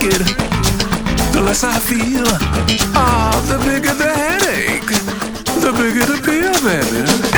naked, the less I feel. Ah, the bigger the headache, the bigger the pill, baby.